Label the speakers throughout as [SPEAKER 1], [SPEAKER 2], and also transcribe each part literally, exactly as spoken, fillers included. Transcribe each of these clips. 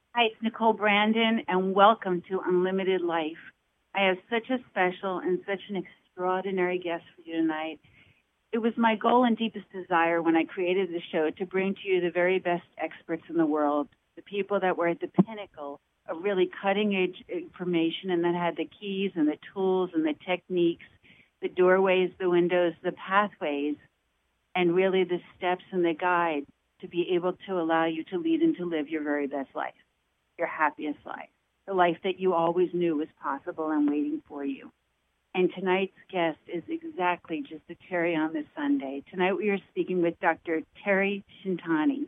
[SPEAKER 1] Hi, it's Nicole Brandon, and welcome to Unlimited Life. I have such a special and such an extraordinary guest for you tonight. It was my goal and deepest desire when I created the show to bring to you the very best experts in the world, the people that were at the pinnacle of really cutting-edge information and that had the keys and the tools and the techniques, the doorways, the windows, the pathways, and really the steps and the guide to be able to allow you to lead and to live your very best life, your happiest life, the life that you always knew was possible and waiting for you. And tonight's guest is exactly just a cherry on this Sunday. Tonight we are speaking with Doctor Terry Shintani.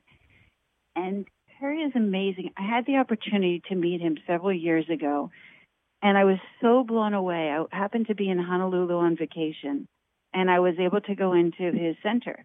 [SPEAKER 1] And Terry is amazing. I had the opportunity to meet him several years ago, and I was so blown away. I happened to be in Honolulu on vacation, and I was able to go into his center.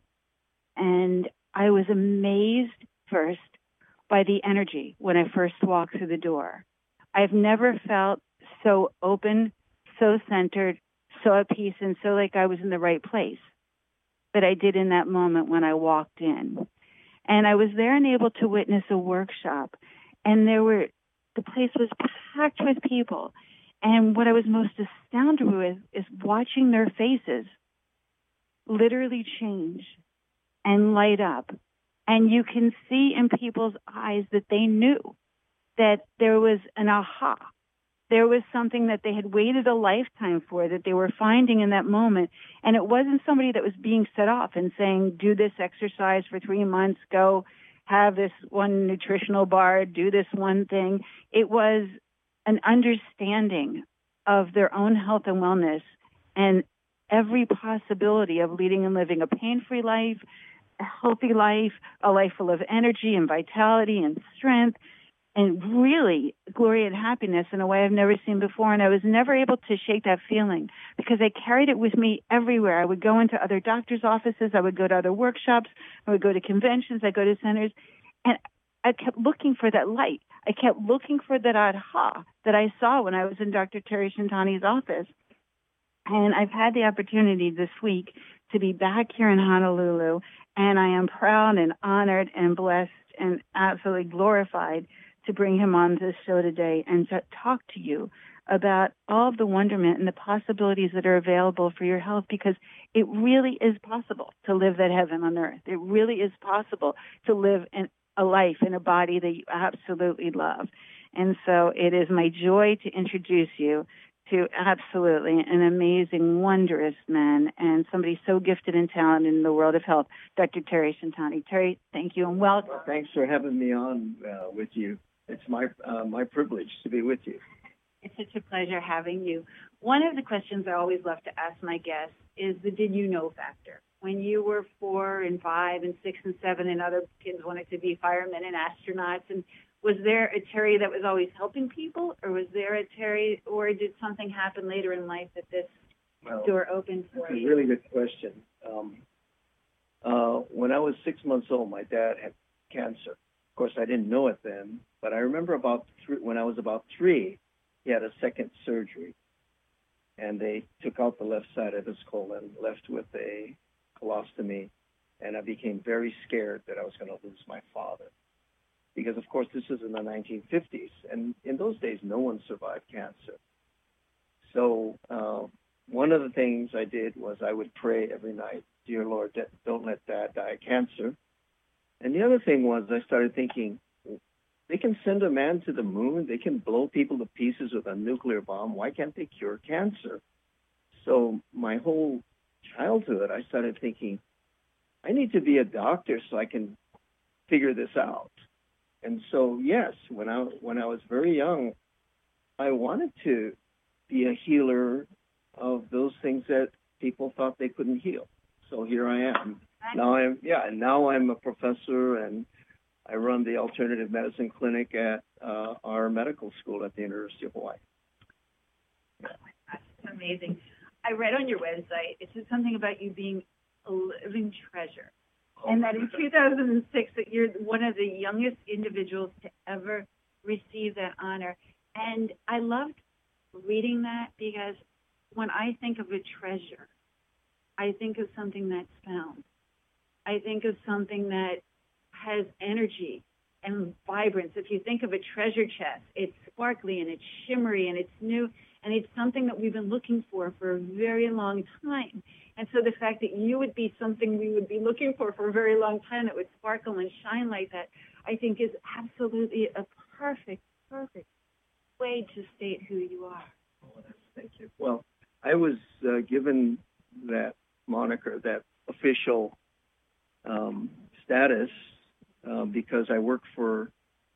[SPEAKER 1] And I was amazed first by the energy when I first walked through the door. I've never felt so open, so centered, so at peace, and so like I was in the right place that I did in that moment when I walked in. And I was there and able to witness a workshop, and there were, the place was packed with people. And what I was most astounded with is watching their faces literally change and light up. And you can see in people's eyes that they knew that there was an aha. There was something that they had waited a lifetime for, that they were finding in that moment. And it wasn't somebody that was being set off and saying, do this exercise for three months, go have this one nutritional bar, do this one thing. It was an understanding of their own health and wellness and every possibility of leading and living a pain-free life, a healthy life, a life full of energy and vitality and strength, and really glory and happiness in a way I've never seen before. And I was never able to shake that feeling because I carried it with me everywhere. I would go into other doctors' offices. I would go to other workshops. I would go to conventions. I go to centers. And I kept looking for that light. I kept looking for that aha that I saw when I was in Doctor Terry Shintani's office. And I've had the opportunity this week to be back here in Honolulu, and I am proud and honored and blessed and absolutely glorified to bring him on this show today and to talk to you about all of the wonderment and the possibilities that are available for your health, because it really is possible to live that heaven on earth. It really is possible to live in a life in a body that you absolutely love. And so it is my joy to introduce you to absolutely an amazing, wondrous man and somebody so gifted and talented in the world of health, Doctor Terry Shintani. Terry, thank you and welcome.
[SPEAKER 2] Well, thanks for having me on uh, with you. It's my uh, my privilege to be with you.
[SPEAKER 1] It's such a pleasure having you. One of the questions I always love to ask my guests is the did you know factor. When you were four and five and six and seven and other kids wanted to be firemen and astronauts, and was there a Terry that was always helping people, or was there a Terry, or did something happen later in life that this
[SPEAKER 2] well,
[SPEAKER 1] door opened for
[SPEAKER 2] that's
[SPEAKER 1] you?
[SPEAKER 2] a really good question. Um, uh, when I was six months old, my dad had cancer. Of course, I didn't know it then, but I remember about three, when I was about three, he had a second surgery, and they took out the left side of his colon, left with a colostomy, and I became very scared that I was going to lose my father. Because, of course, this is in the nineteen fifties, and in those days, no one survived cancer. So uh, one of the things I did was I would pray every night, dear Lord, don't let Dad die of cancer. And the other thing was I started thinking, they can send a man to the moon, they can blow people to pieces with a nuclear bomb, why can't they cure cancer? So my whole childhood, I started thinking, I need to be a doctor so I can figure this out. And so, yes, when I when I was very young, I wanted to be a healer of those things that people thought they couldn't heal. So here I am. Now I'm yeah, and now I'm a professor, and I run the alternative medicine clinic at uh, our medical school at the University of Hawaii.
[SPEAKER 1] Yeah. Oh my gosh, it's amazing. I read on your website, it said something about you being a living treasure. And that in two thousand six, that you're one of the youngest individuals to ever receive that honor. And I loved reading that because when I think of a treasure, I think of something that's found. I think of something that has energy and vibrance. If you think of a treasure chest, it's sparkly and it's shimmery and it's new, and it's something that we've been looking for for a very long time. And so the fact that you would be something we would be looking for for a very long time that would sparkle and shine like that, I think is absolutely a perfect, perfect way to state who you are.
[SPEAKER 2] Oh, that's, thank you. Well, I was uh, given that moniker, that official um, status, uh, because I worked for,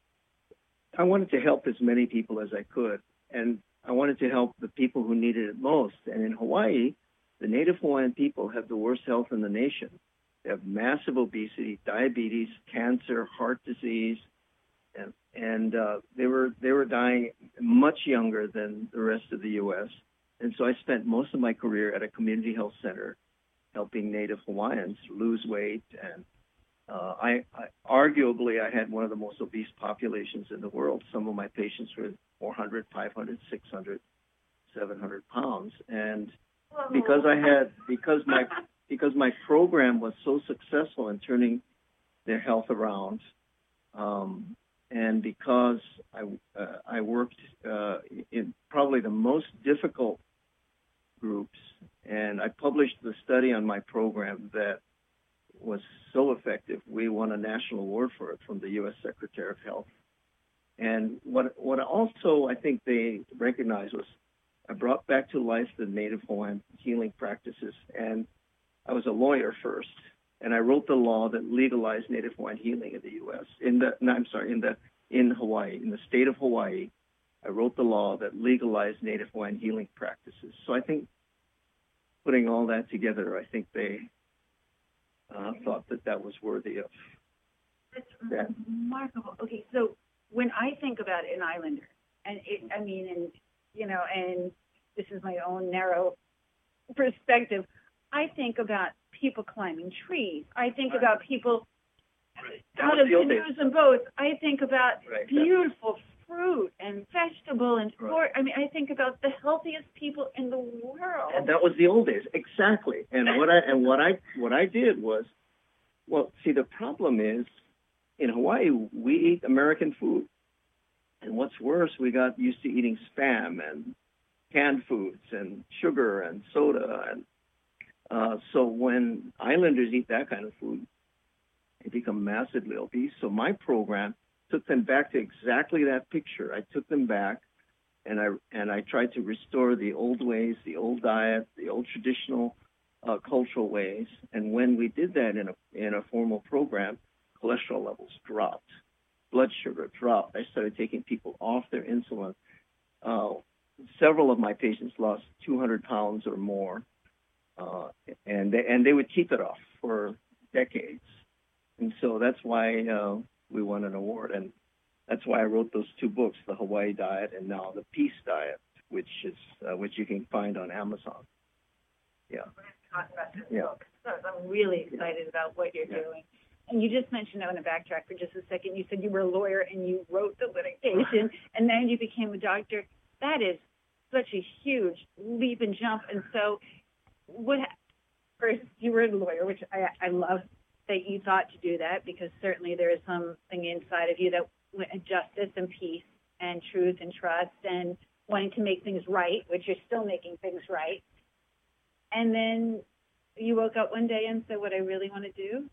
[SPEAKER 2] I wanted to help as many people as I could. And I wanted to help the people who needed it most. And in Hawaii, the Native Hawaiian people have the worst health in the nation. They have massive obesity, diabetes, cancer, heart disease, and, and uh, they were they were dying much younger than the rest of the U S. And so I spent most of my career at a community health center helping Native Hawaiians lose weight. And uh, I, I arguably I had one of the most obese populations in the world. Some of my patients were four hundred, five hundred, six hundred, seven hundred pounds. And because I had, because my, because my program was so successful in turning their health around, um, and because I, uh, I worked uh, in probably the most difficult groups, and I published the study on my program that was so effective, we won a national award for it from the U S Secretary of Health. And what what also I think they recognized was I brought back to life the Native Hawaiian healing practices. And I was a lawyer first, and I wrote the law that legalized Native Hawaiian healing in the U S. In the no, I'm sorry, in the in Hawaii, in the state of Hawaii, I wrote the law that legalized Native Hawaiian healing practices. So I think putting all that together, I think they uh, thought that that was worthy of
[SPEAKER 1] That's
[SPEAKER 2] that.
[SPEAKER 1] remarkable. Okay, so when I think about an islander, and it, I mean, and you know, and this is my own narrow perspective, I think about people climbing trees. I think
[SPEAKER 2] Right.
[SPEAKER 1] about people
[SPEAKER 2] Right.
[SPEAKER 1] out of canoes and boats. I think about
[SPEAKER 2] Right.
[SPEAKER 1] beautiful fruit and vegetable and
[SPEAKER 2] Right.
[SPEAKER 1] sport. I mean, I think about the healthiest people in the world.
[SPEAKER 2] And that was the old days, exactly. And what I and what I what I did was, well, see, the problem is in Hawaii we eat American food, and what's worse, we got used to eating Spam and canned foods and sugar and soda, and uh, so when islanders eat that kind of food, they become massively obese. So my program took them back to exactly that picture. I took them back, and I and I tried to restore the old ways, the old diet, the old traditional uh, cultural ways. And when we did that in a in a formal program, cholesterol levels dropped, blood sugar dropped. I started taking people off their insulin. Uh, several of my patients lost two hundred pounds or more, uh, and they, and they would keep it off for decades. And so that's why uh, we won an award, and that's why I wrote those two books, The Hawaii Diet and now The Peace Diet, which is uh, which you can find on Amazon. Yeah.
[SPEAKER 1] Talk about this
[SPEAKER 2] Yeah.
[SPEAKER 1] book. So I'm really excited about what you're
[SPEAKER 2] Yeah.
[SPEAKER 1] doing. And you just mentioned, I want to backtrack for just a second. You said you were a lawyer and you wrote the litigation, and then you became a doctor. That is such a huge leap and jump. And so, what? First, you were a lawyer, which I, I love that you thought to do that, because certainly there is something inside of you that justice and peace and truth and trust and wanting to make things right, which you're still making things right. And then you woke up one day and said, what I really want to do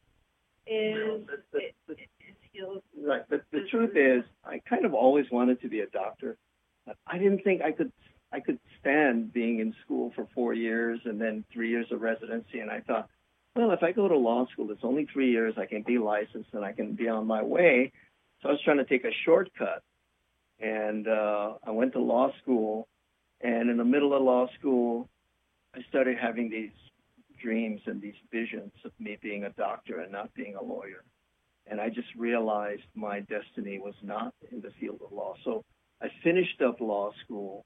[SPEAKER 1] is,
[SPEAKER 2] Well, the,
[SPEAKER 1] is,
[SPEAKER 2] the,
[SPEAKER 1] is heal.
[SPEAKER 2] right. The, the truth is, I kind of always wanted to be a doctor. I didn't think I could I could stand being in school for four years and then three years of residency. And I thought, well, if I go to law school, it's only three years. I can be licensed and I can be on my way. So I was trying to take a shortcut. And uh, I went to law school. And in the middle of law school, I started having these dreams and these visions of me being a doctor and not being a lawyer. And I just realized my destiny was not in the field of law. So I finished up law school,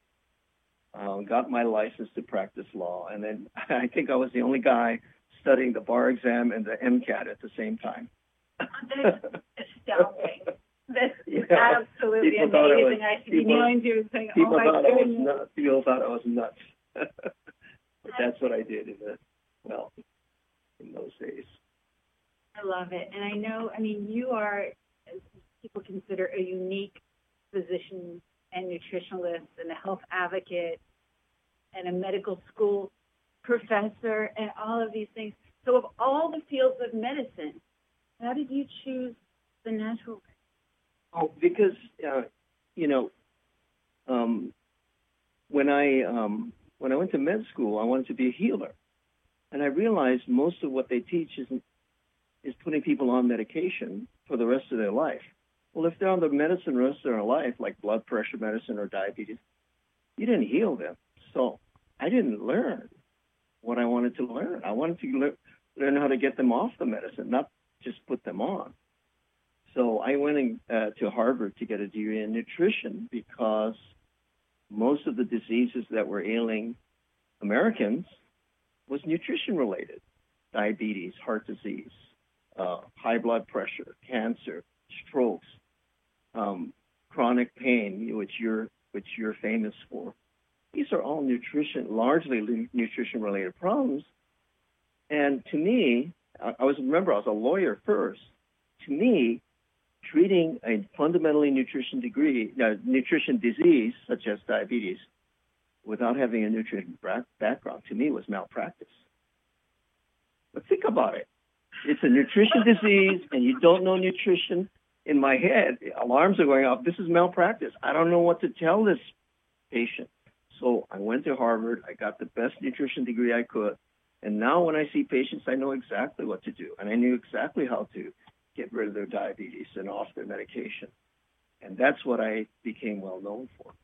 [SPEAKER 2] um, got my license to practice law, and then I think I was the only guy studying the bar exam and the MCAT at the same time.
[SPEAKER 1] That's astounding. That's
[SPEAKER 2] Yeah.
[SPEAKER 1] absolutely
[SPEAKER 2] People
[SPEAKER 1] amazing.
[SPEAKER 2] thought it was-
[SPEAKER 1] I should be
[SPEAKER 2] people-
[SPEAKER 1] kneeling to you and saying, oh
[SPEAKER 2] People
[SPEAKER 1] my
[SPEAKER 2] thought I was
[SPEAKER 1] goodness.
[SPEAKER 2] nuts. People thought I was nuts. But that's what I did in the, well, in those days.
[SPEAKER 1] I love it. And I know, I mean, you are people consider a unique physician and nutritionalist and a health advocate and a medical school professor and all of these things. So of all the fields of medicine, how did you choose the natural way?
[SPEAKER 2] Oh, because, uh, you know, um, when I um, when I went to med school, I wanted to be a healer. And I realized most of what they teach is, is putting people on medication for the rest of their life. Well, if they're on the medicine the rest of their life, like blood pressure medicine or diabetes, you didn't heal them. So I didn't learn what I wanted to learn. I wanted to learn, learn how to get them off the medicine, not just put them on. So I went in, uh, to Harvard to get a degree in nutrition because most of the diseases that were ailing Americans was nutrition related. Diabetes, heart disease, uh, high blood pressure, cancer, strokes, um, chronic pain, which you're which you're famous for. These are all nutrition, largely nutrition related problems. And to me, I, I was remember I was a lawyer first. To me, treating a fundamentally nutrition degree, uh, nutrition disease such as diabetes, without having a nutrition background, to me was malpractice. But think about it. It's a nutrition disease, and you don't know nutrition. In my head, alarms are going off. This is malpractice. I don't know what to tell this patient. So I went to Harvard. I got the best nutrition degree I could. And now when I see patients, I know exactly what to do. And I knew exactly how to get rid of their diabetes and off their medication. And that's what I became well known for.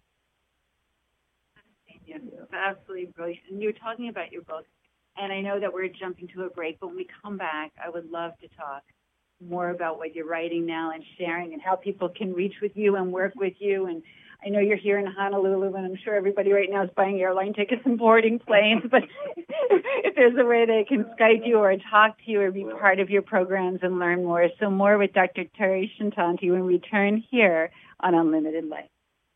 [SPEAKER 1] Yes, it's absolutely brilliant. And you're talking about your book, and I know that we're jumping to a break, but when we come back, I would love to talk more about what you're writing now and sharing and how people can reach with you and work with you. And I know you're here in Honolulu, and I'm sure everybody right now is buying airline tickets and boarding planes, but if there's a way they can Skype you or talk to you or be part of your programs and learn more. So more with Doctor Terry Shintanti when we return here on Unlimited Life.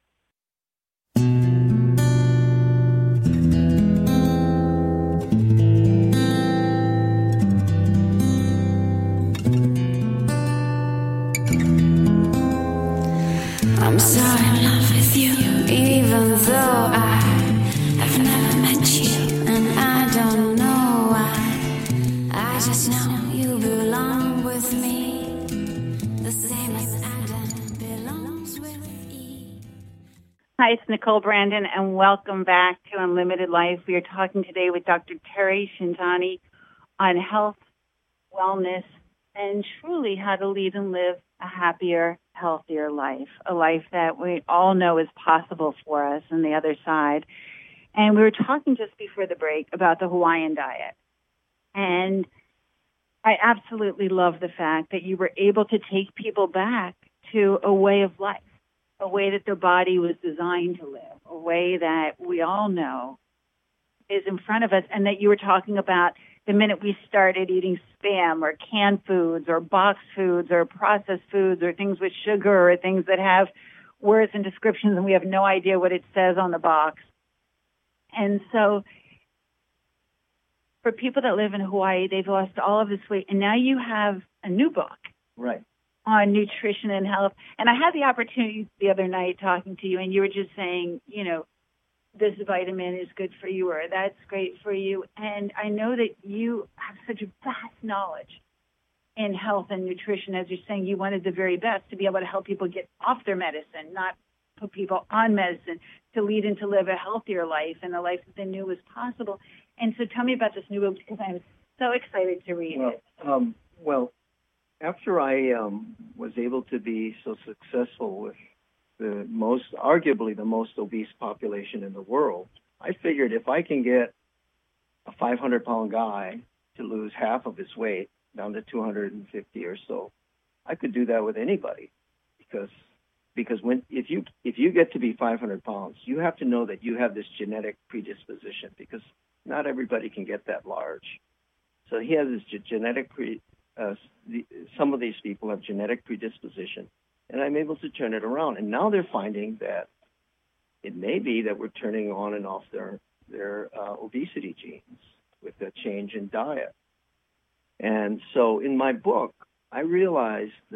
[SPEAKER 3] I'm so in love with you, even though I have never met you, and I don't know why. I just know you belong with me, the same as Adam belongs with Eve.
[SPEAKER 1] Hi, it's Nicole Brandon, and welcome back to Unlimited Life. We are talking today with Doctor Terry Shintanti on health, wellness, and truly how to lead and live a happier, healthier life, a life that we all know is possible for us on the other side. And we were talking just before the break about the Hawaiian diet. And I absolutely love the fact that you were able to take people back to a way of life, a way that their body was designed to live, a way that we all know is in front of us, and that you were talking about the minute we started eating Spam or canned foods or boxed foods or processed foods or things with sugar or things that have words and descriptions and we have no idea what it says on the box. And so for people that live in Hawaii, they've lost all of this weight. And now you have a new book
[SPEAKER 2] right.
[SPEAKER 1] on nutrition and health. And I had the opportunity the other night talking to you, and you were just saying, you know, this vitamin is good for you, or that's great for you. And I know that you have such a vast knowledge in health and nutrition. As you're saying, you wanted the very best to be able to help people get off their medicine, not put people on medicine, to lead and to live a healthier life and a life that they knew was possible. And so tell me about this new book, because I'm so excited to read
[SPEAKER 2] well,
[SPEAKER 1] it.
[SPEAKER 2] Um, well, after I um, was able to be so successful with the most, arguably the most obese population in the world, I figured if I can get a five hundred pound guy to lose half of his weight down to two hundred fifty or so, I could do that with anybody. Because because when if you if you get to be five hundred pounds, you have to know that you have this genetic predisposition, because not everybody can get that large. So he has this ge- genetic pre. Uh, the, some of these people have genetic predisposition. And I'm able to turn it around. And now they're finding that it may be that we're turning on and off their their uh, obesity genes with a change in diet. And so in my book, I realized that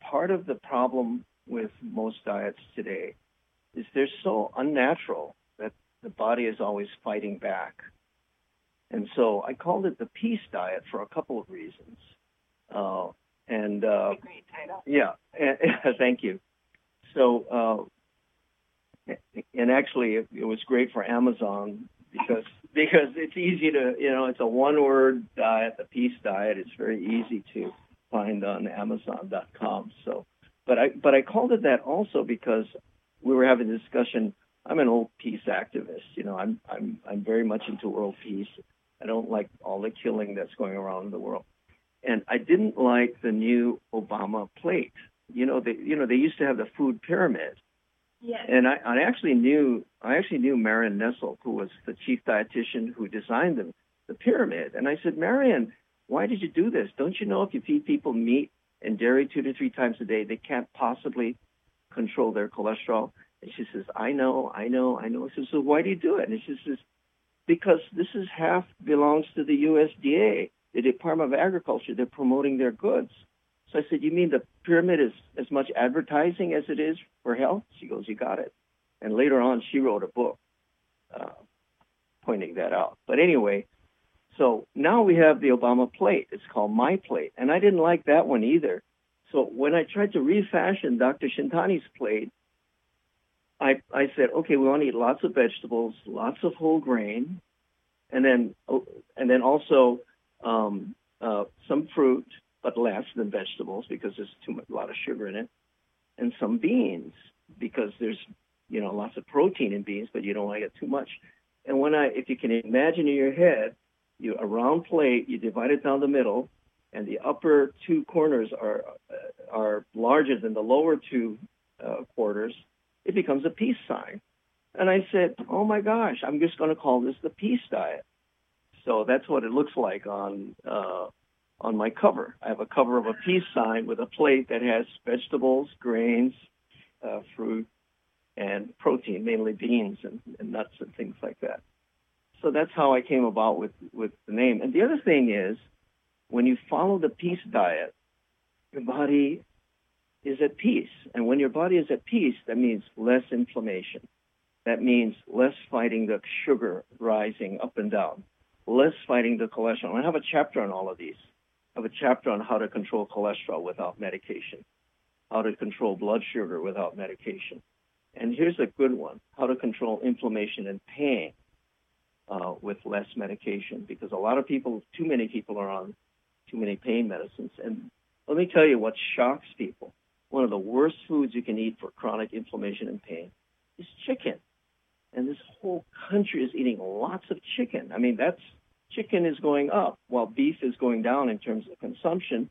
[SPEAKER 2] part of the problem with most diets today is they're so unnatural that the body is always fighting back. And so I called it the peace diet for a couple of reasons. Uh, and uh,
[SPEAKER 1] Great title.
[SPEAKER 2] Yeah, thank you. So, uh, and actually, it, it was great for Amazon because because it's easy to, you know, it's a one-word diet, the peace diet. It's very easy to find on Amazon dot com. So, but I but I called it that also because we were having a discussion. I'm an old peace activist. You know, I'm I'm I'm very much into world peace. I don't like all the killing that's going around in the world, and I didn't like the new Obama plate. You know, they you know they used to have the food pyramid.
[SPEAKER 1] Yes.
[SPEAKER 2] And I, I actually knew I actually knew Marion Nestle, who was the chief dietitian who designed the, the pyramid. And I said, Marion, why did you do this? Don't you know if you feed people meat and dairy two to three times a day, they can't possibly control their cholesterol? And she says, I know, I know, I know. I said, so why do you do it? And she says, because this is half belongs to the U S D A, the Department of Agriculture. They're promoting their goods. So I said, you mean the pyramid is as much advertising as it is for health? She goes, you got it. And later on, she wrote a book uh, pointing that out. But anyway, so now we have the Obama plate. It's called My Plate. And I didn't like that one either. So when I tried to refashion Doctor Shintani's plate, I, I said, okay, we want to eat lots of vegetables, lots of whole grain, and then and then also um, uh, some fruit, but less than vegetables because there's too much, a lot of sugar in it, and some beans because there's, you know, lots of protein in beans, but you don't want to get too much. And when I, if you can imagine in your head, you a round plate, you divide it down the middle, and the upper two corners are uh, are larger than the lower two uh, quarters, it becomes a peace sign. And I said, oh my gosh, I'm just going to call this the peace diet. So that's what it looks like on uh, on my cover. I have a cover of a peace sign with a plate that has vegetables, grains, uh, fruit, and protein, mainly beans and, and nuts and things like that. So that's how I came about with, with the name. And the other thing is, when you follow the peace diet, your body is at peace. And when your body is at peace, that means less inflammation. That means less fighting the sugar rising up and down, less fighting the cholesterol. I have a chapter on all of these. I have a chapter on how to control cholesterol without medication, how to control blood sugar without medication. And here's a good one, how to control inflammation and pain uh, with less medication, because a lot of people, too many people are on too many pain medicines. And let me tell you what shocks people. One of the worst foods you can eat for chronic inflammation and pain is chicken. And this whole country is eating lots of chicken. I mean, that's chicken is going up while beef is going down in terms of consumption.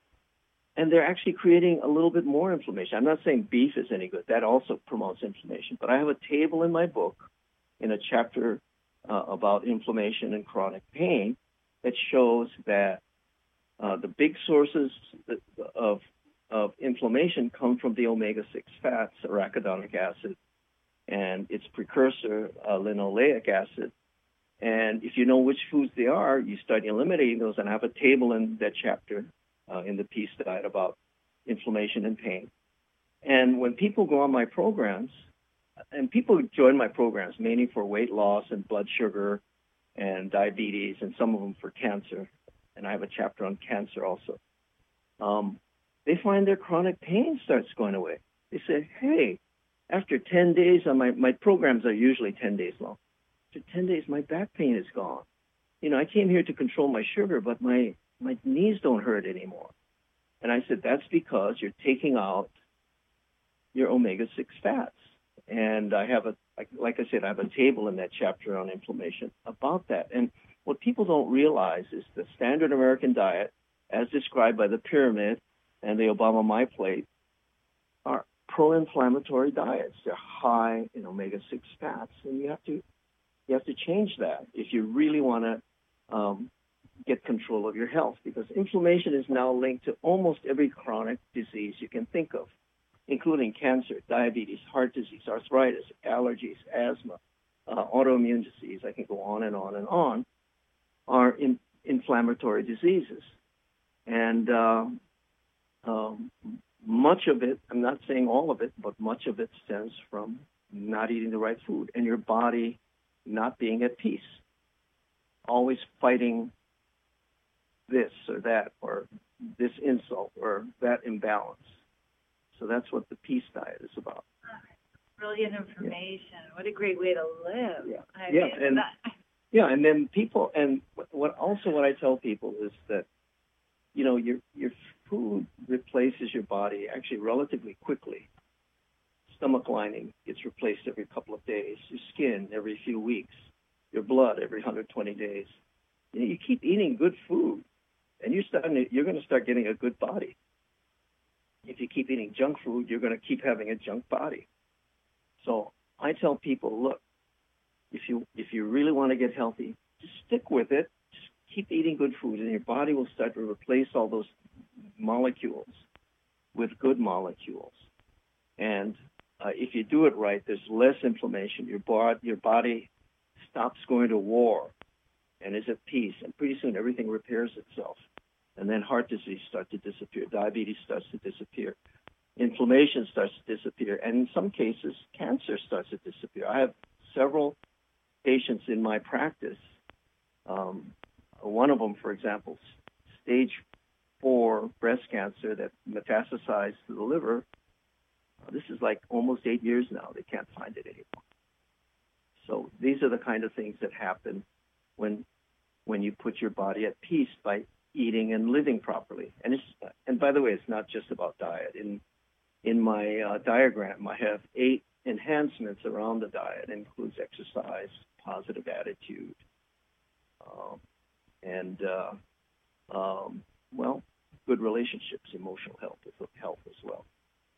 [SPEAKER 2] And they're actually creating a little bit more inflammation. I'm not saying beef is any good. That also promotes inflammation. But I have a table in my book in a chapter uh, about inflammation and chronic pain that shows that uh, the big sources of, of inflammation come from the omega six fats, arachidonic acid, and its precursor, uh, linoleic acid. And if you know which foods they are, you start eliminating those. And I have a table in that chapter uh, in the Peace Diet about inflammation and pain. And when people go on my programs, and people join my programs mainly for weight loss and blood sugar and diabetes, and some of them for cancer, and I have a chapter on cancer also, um, they find their chronic pain starts going away. They say, hey, after ten days, on my, my programs are usually ten days long. After ten days, my back pain is gone. You know, I came here to control my sugar, but my, my knees don't hurt anymore. And I said, that's because you're taking out your omega six fats. And I have a, like I said, I have a table in that chapter on inflammation about that. And what people don't realize is the standard American diet, as described by the pyramid and the Obama My Plate, are pro-inflammatory diets. They're high in omega six fats, and you have to you have to change that if you really want to um, get control of your health, because inflammation is now linked to almost every chronic disease you can think of, including cancer, diabetes, heart disease, arthritis, allergies, asthma, uh, autoimmune disease. I can go on and on and on. Are in, inflammatory diseases, and uh, um, much of it, I'm not saying all of it, but much of it stems from not eating the right food and your body not being at peace, always fighting this or that or this insult or that imbalance. So that's what the peace diet is about.
[SPEAKER 1] Brilliant information. Yeah. What a great way to live.
[SPEAKER 2] Yeah,
[SPEAKER 1] I
[SPEAKER 2] yeah,
[SPEAKER 1] mean,
[SPEAKER 2] and
[SPEAKER 1] that...
[SPEAKER 2] yeah, and then people, and what also what I tell people is that, you know, your your food replaces your body actually relatively quickly. Stomach lining gets replaced every couple of days. Your skin every few weeks. Your blood every one hundred twenty days. You know, you keep eating good food, and you're starting to, you're going to start getting a good body. If you keep eating junk food, you're going to keep having a junk body. So I tell people, look, if you if you really want to get healthy, just stick with it. Just keep eating good food, and your body will start to replace all those molecules with good molecules. And uh, if you do it right, there's less inflammation. Your, bod- your body stops going to war and is at peace. And pretty soon everything repairs itself. And then heart disease starts to disappear. Diabetes starts to disappear. Inflammation starts to disappear. And in some cases, cancer starts to disappear. I have several patients in my practice. Um, one of them, for example, stage four breast cancer that metastasized to the liver. Uh, this is like almost eight years now. They can't find it anymore. So these are the kind of things that happen when when you put your body at peace by eating and living properly. And it's and by the way, it's not just about diet. In in my uh, diagram, I have eight enhancements around the diet. It includes exercise, positive attitude, um, and uh, um, well, good relationships, emotional health, health as well.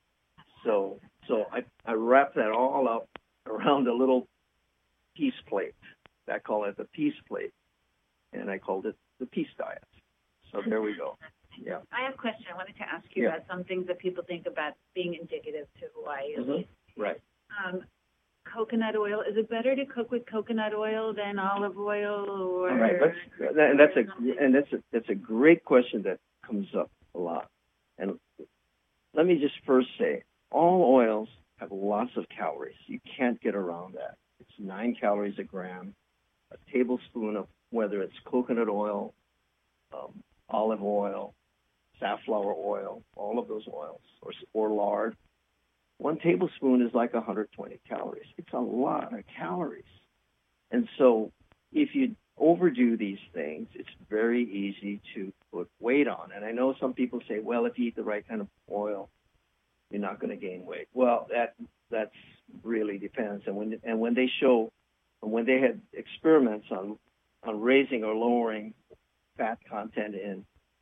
[SPEAKER 2] So so I, I wrap that all up around a little peace plate. I call it the peace plate, and I called it the peace diet. So there we go. Yeah.
[SPEAKER 1] I have a question. I wanted to ask you
[SPEAKER 2] yeah.
[SPEAKER 1] about some things that people think about being indicative to Hawaii.
[SPEAKER 2] Mm-hmm. Right.
[SPEAKER 1] Um, coconut oil. Is it better to cook with coconut oil than olive oil? Or
[SPEAKER 2] all right. Let's, and that's a and that's a that's a great question that comes up a lot. And let me just first say, all oils have lots of calories. You can't get around that. It's nine calories a gram. A tablespoon of whether it's coconut oil, um, olive oil, safflower oil, all of those oils, or, or lard. One tablespoon is like one hundred twenty calories. It's a lot of calories. And so if you overdo these things, it's very easy to put weight on. And I know some people say, well, if you eat the right kind of oil, you're not going to gain weight. Well, that that's really depends. And when and when they show, when they had experiments on on raising or lowering fat content in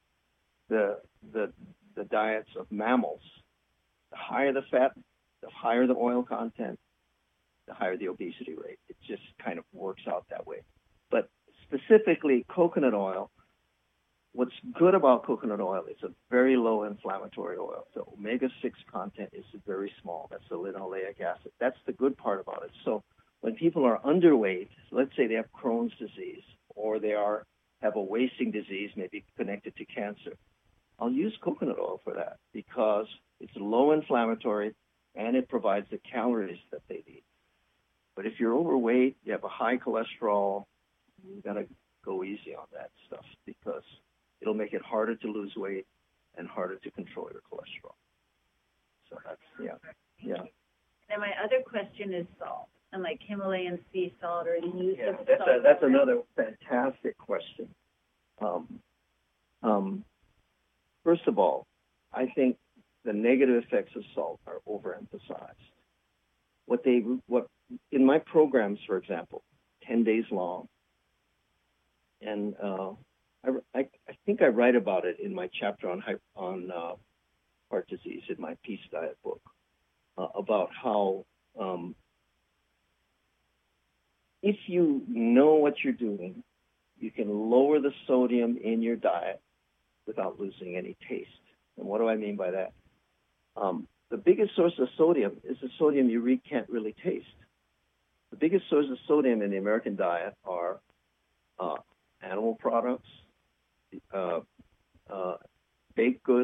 [SPEAKER 2] the the the diets of mammals, the higher the fat, the higher the oil content, the higher the obesity rate. It just kind of works out that way. But specifically coconut oil, what's good about coconut oil is a very low inflammatory oil. The omega six content is very small. That's the linoleic acid. That's the good part about it. So when people are underweight, let's say they have Crohn's disease or they are have a wasting disease, maybe connected to cancer, I'll use coconut oil for that because it's low inflammatory and it provides the calories that they need. But if you're overweight, you have a high cholesterol, you got to go easy on that stuff because it'll make it harder to lose weight and harder to control your cholesterol. So that's, yeah, yeah.
[SPEAKER 1] And my other question is salt, and like Himalayan sea salt or the use
[SPEAKER 2] yeah,
[SPEAKER 1] of
[SPEAKER 2] that's
[SPEAKER 1] salt.
[SPEAKER 2] A, that's another fantastic question. Um, um, first of all, I think the negative effects of salt are overemphasized. What they, what in my programs, for example, ten days long, and uh, I, I, I think I write about it in my chapter on on uh, heart disease in my Peace Diet book uh, about how um, if you know what you're doing, you can lower the sodium in your diet without losing any taste. And what do I mean by that? Um, the biggest source of sodium is the sodium you re- can't really taste. The biggest source of sodium in the American diet are uh, animal products, uh, uh, baked goods,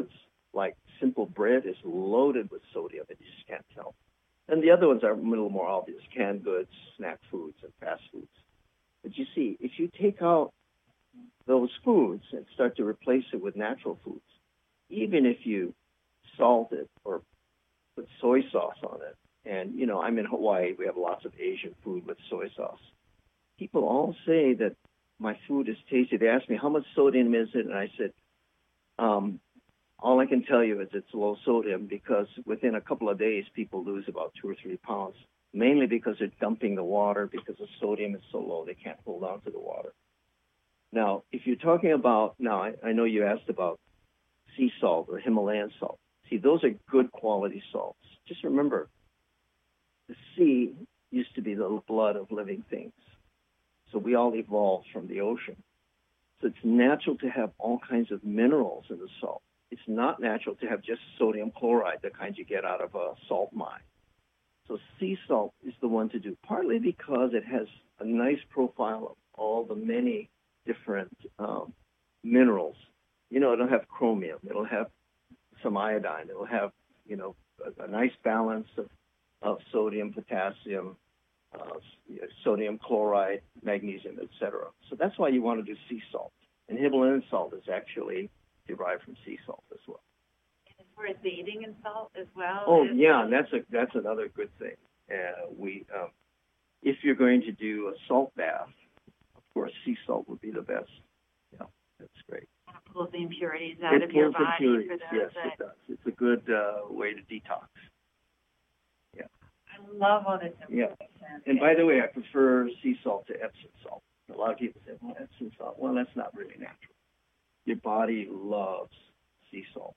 [SPEAKER 2] like simple bread is loaded with sodium, and you just can't tell. And the other ones are a little more obvious: canned goods, snack foods, and fast foods. But you see, if you take out those foods and start to replace it with natural foods, even if you salt it or put soy sauce on it, and, you know, I'm in Hawaii, we have lots of Asian food with soy sauce. People all say that my food is tasty. They ask me, how much sodium is it? And I said, um, all I can tell you is it's low sodium, because within a couple of days, people lose about two or three pounds, mainly because they're dumping the water because the sodium is so low they can't hold on to the water. Now, if you're talking about, now I, I know you asked about sea salt or Himalayan salt. See, those are good quality salts. Just remember, the sea used to be the blood of living things. So we all evolved from the ocean. So it's natural to have all kinds of minerals in the salt. It's not natural to have just sodium chloride, the kind you get out of a salt mine. So sea salt is the one to do, partly because it has a nice profile of all the many different um, minerals. You know, it'll have chromium, it'll have some iodine, it'll have, you know, a, a nice balance of, of sodium, potassium, uh, sodium chloride, magnesium, et cetera. So that's why you want to do sea salt. And Himalayan salt is actually derived from sea salt as well.
[SPEAKER 1] As far as bathing in salt as well?
[SPEAKER 2] Oh, yeah, and that's a that's another good thing. Uh, we, um, if you're going to do a salt bath, of course, sea salt would be the best. Yeah, that's great.
[SPEAKER 1] It pulls the impurities out
[SPEAKER 2] it
[SPEAKER 1] of your
[SPEAKER 2] pulls
[SPEAKER 1] body.
[SPEAKER 2] Impurities.
[SPEAKER 1] For those
[SPEAKER 2] yes,
[SPEAKER 1] that...
[SPEAKER 2] it does. It's a good uh, way to detox. Yeah.
[SPEAKER 1] I love all this information.
[SPEAKER 2] Yeah. And by the way, I prefer sea salt to Epsom salt. A lot of people say, well, Epsom salt. Well, that's not really natural. Your body loves sea salt.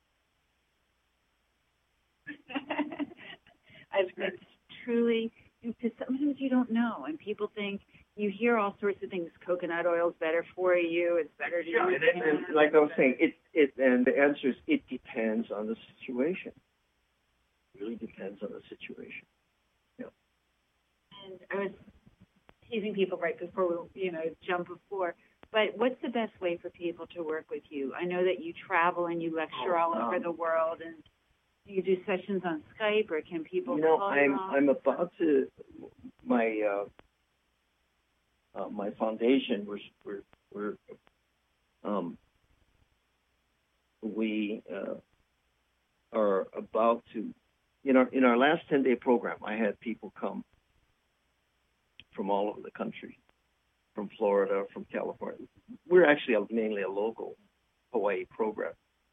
[SPEAKER 1] It's truly, because sometimes you don't know, and people think, you hear all sorts of things. Coconut oil is better for you. It's better to
[SPEAKER 2] yeah,
[SPEAKER 1] use.
[SPEAKER 2] And, and, and like I was saying, it it and the answer is it depends on the situation. It really depends on the situation. Yeah.
[SPEAKER 1] And I was teasing people right before we, you know, jump before. But what's the best way for people to work with you? I know that you travel and you lecture
[SPEAKER 2] oh,
[SPEAKER 1] all over
[SPEAKER 2] um,
[SPEAKER 1] the world, and you do sessions on Skype, or can people?
[SPEAKER 2] You know,
[SPEAKER 1] call
[SPEAKER 2] I'm
[SPEAKER 1] you
[SPEAKER 2] I'm about to my uh, uh, my foundation. We're we're, we're um, we uh, are about to. In our in our last ten day program, I had people come from all over the country, from Florida, from California. We're actually a, mainly a local Hawaii program.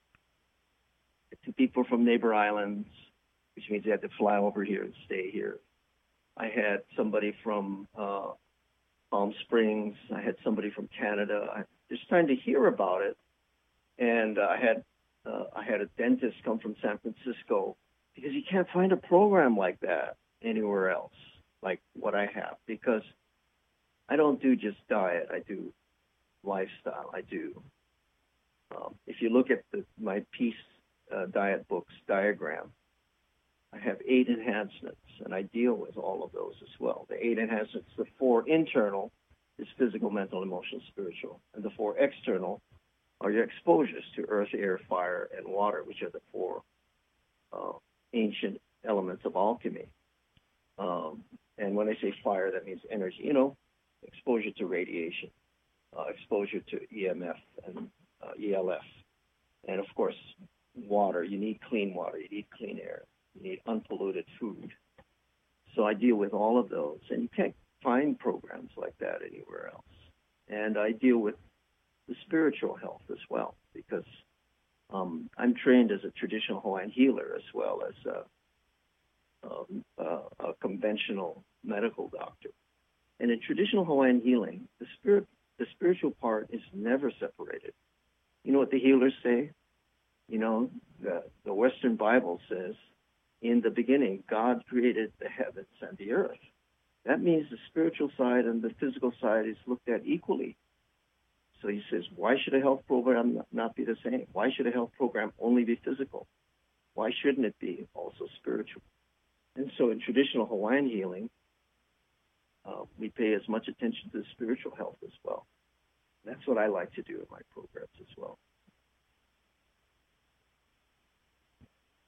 [SPEAKER 2] To people from neighbor islands, which means they had to fly over here and stay here. I had somebody from uh, Palm Springs. I had somebody from Canada. I just trying to hear about it, and uh, I had uh, I had a dentist come from San Francisco, because you can't find a program like that anywhere else, like what I have, because I don't do just diet. I do lifestyle. I do. Um, if you look at the, my Peace uh, Diet Books diagram, I have eight enhancements, and I deal with all of those as well. The eight enhancements, the four internal is physical, mental, emotional, spiritual, and the four external are your exposures to earth, air, fire, and water, which are the four uh, ancient elements of alchemy. Um, and when I say fire, that means energy. You know, exposure to radiation, uh, exposure to E M F and uh, E L F, and of course, water. You need clean water. You need clean air. You need unpolluted food. So I deal with all of those, and you can't find programs like that anywhere else. And I deal with the spiritual health as well, because um, I'm trained as a traditional Hawaiian healer as well as a, um, a, a conventional medical doctor. And in traditional Hawaiian healing, the spirit, the spiritual part is never separated. You know what the healers say? You know, the, the Western Bible says, in the beginning, God created the heavens and the earth. That means the spiritual side and the physical side is looked at equally. So he says, why should a health program not be the same? Why should a health program only be physical? Why shouldn't it be also spiritual? And so in traditional Hawaiian healing, uh, we pay as much attention to the spiritual health as well. That's what I like to do in my programs as well.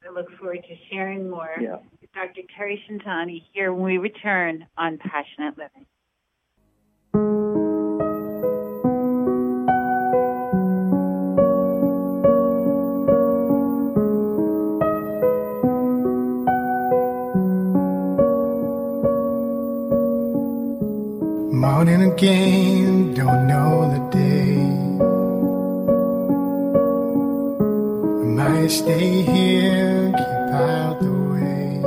[SPEAKER 1] I look forward to sharing more
[SPEAKER 2] Yeah.
[SPEAKER 1] with Doctor Terry Shintani here when we return on Passionate Living.
[SPEAKER 4] Morning again, don't know the day. I might stay here, keep out the way.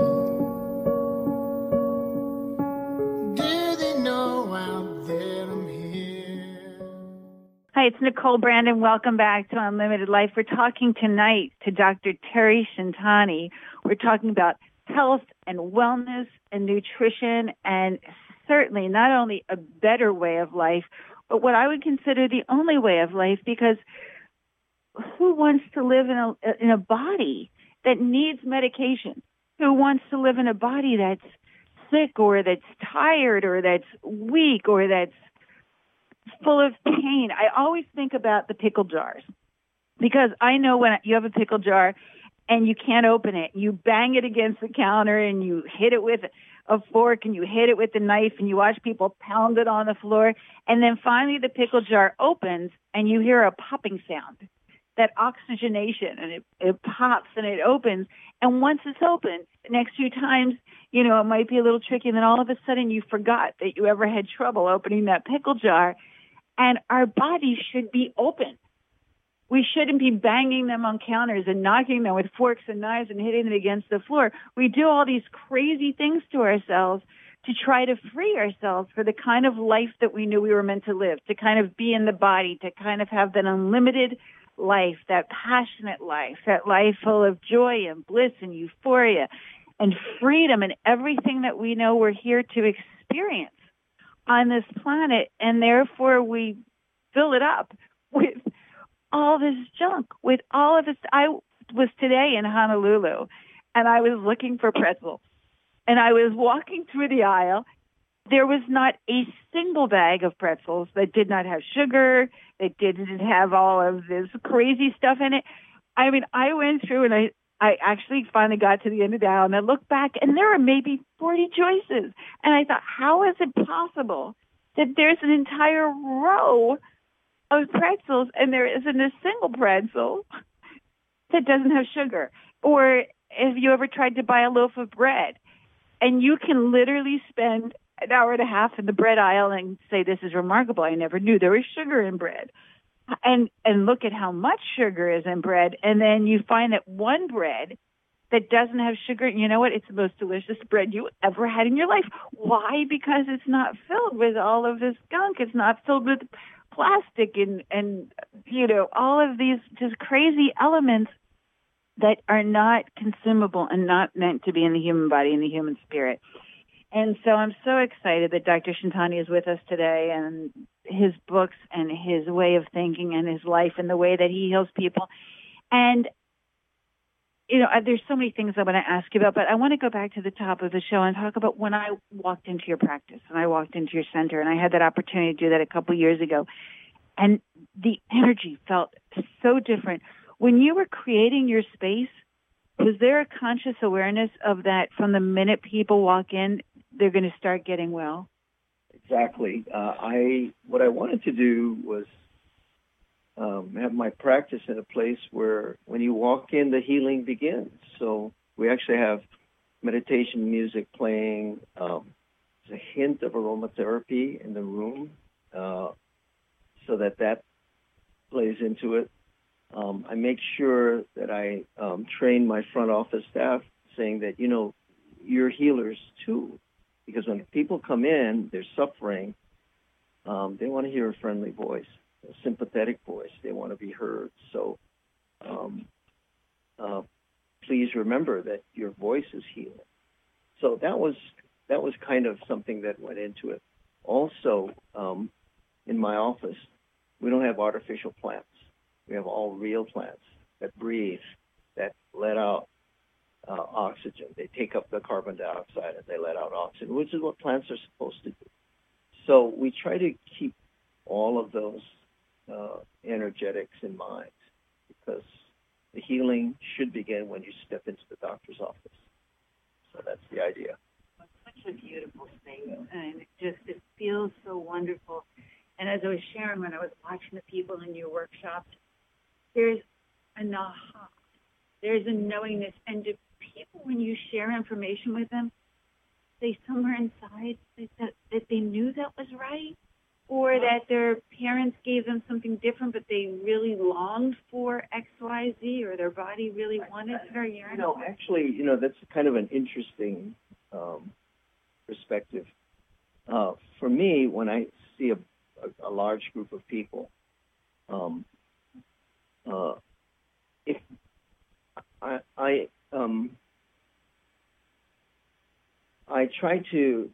[SPEAKER 4] Do they know out there I'm here?
[SPEAKER 1] Hi, it's Nicole Brandon. Welcome back to Unlimited Life. We're talking tonight to Doctor Terry Shintani. We're talking about health and wellness and nutrition, and certainly not only a better way of life, but what I would consider the only way of life, because who wants to live in a in a body that needs medication? Who wants to live in a body that's sick or that's tired or that's weak or that's full of pain? I always think about the pickle jars, because I know when you have a pickle jar and you can't open it, you bang it against the counter and you hit it with a fork and you hit it with a knife and you watch people pound it on the floor, and then finally the pickle jar opens and you hear a popping sound, that oxygenation, and it, it pops and it opens. And once it's open, the next few times, you know, it might be a little tricky, and then all of a sudden you forgot that you ever had trouble opening that pickle jar. And our bodies should be open. We shouldn't be banging them on counters and knocking them with forks and knives and hitting them against the floor. We do all these crazy things to ourselves to try to free ourselves for the kind of life that we knew we were meant to live, to kind of be in the body, to kind of have that unlimited life, that passionate life, that life full of joy and bliss and euphoria and freedom and everything that we know we're here to experience on this planet. And therefore we fill it up with all this junk, with all of this. I was today in Honolulu and I was looking for pretzels, and I was walking through the aisle. There was not a single bag of pretzels that did not have sugar, that didn't have all of this crazy stuff in it. I mean, I went through and I, I actually finally got to the end of the aisle, and I looked back and there were maybe forty choices. And I thought, how is it possible that there's an entire row of pretzels and there isn't a single pretzel that doesn't have sugar? Or have you ever tried to buy a loaf of bread and you can literally spend an hour and a half in the bread aisle and say, this is remarkable, I never knew there was sugar in bread. And and look at how much sugar is in bread. And then you find that one bread that doesn't have sugar, you know what, it's the most delicious bread you ever had in your life. Why? Because it's not filled with all of this gunk. It's not filled with plastic and, and you know, all of these just crazy elements that are not consumable and not meant to be in the human body and the human spirit. And so I'm so excited that Doctor Shintani is with us today, and his books and his way of thinking and his life and the way that he heals people. And, you know, there's so many things I want to ask you about, but I want to go back to the top of the show and talk about when I walked into your practice and I walked into your center, and I had that opportunity to do that a couple years ago. And the energy felt so different. When you were creating your space, was there a conscious awareness of that from the minute people walk in, they're going to start getting well?
[SPEAKER 2] Exactly. Uh, I what I wanted to do was um, have my practice in a place where when you walk in, the healing begins. So we actually have meditation music playing. Um, there's a hint of aromatherapy in the room, uh, so that that plays into it. Um, I make sure that I um, train my front office staff, saying that, you know, you're healers too. Because when people come in, they're suffering, um, they want to hear a friendly voice, a sympathetic voice. They want to be heard. So um, uh, please remember that your voice is healing. So that was that was kind of something that went into it. Also, um, in my office, we don't have artificial plants. We have all real plants that breathe, that let out Uh, oxygen. They take up the carbon dioxide and they let out oxygen, which is what plants are supposed to do. So we try to keep all of those uh, energetics in mind, because the healing should begin when you step into the doctor's office. So that's the idea.
[SPEAKER 1] It's such a beautiful space, and it just it feels so wonderful. And as I was sharing when I was watching the people in your workshops, there's an aha, there's a knowingness, and do people, when you share information with them, they somewhere inside that, that they knew that was right, or that their parents gave them something different, but they really longed for X, Y, Z, or their body really wanted it very yearning?
[SPEAKER 2] No, actually, you know, that's kind of an interesting um, perspective. Uh, for me, when I see a, a, a large group of people, um, uh, if I, I um, I try to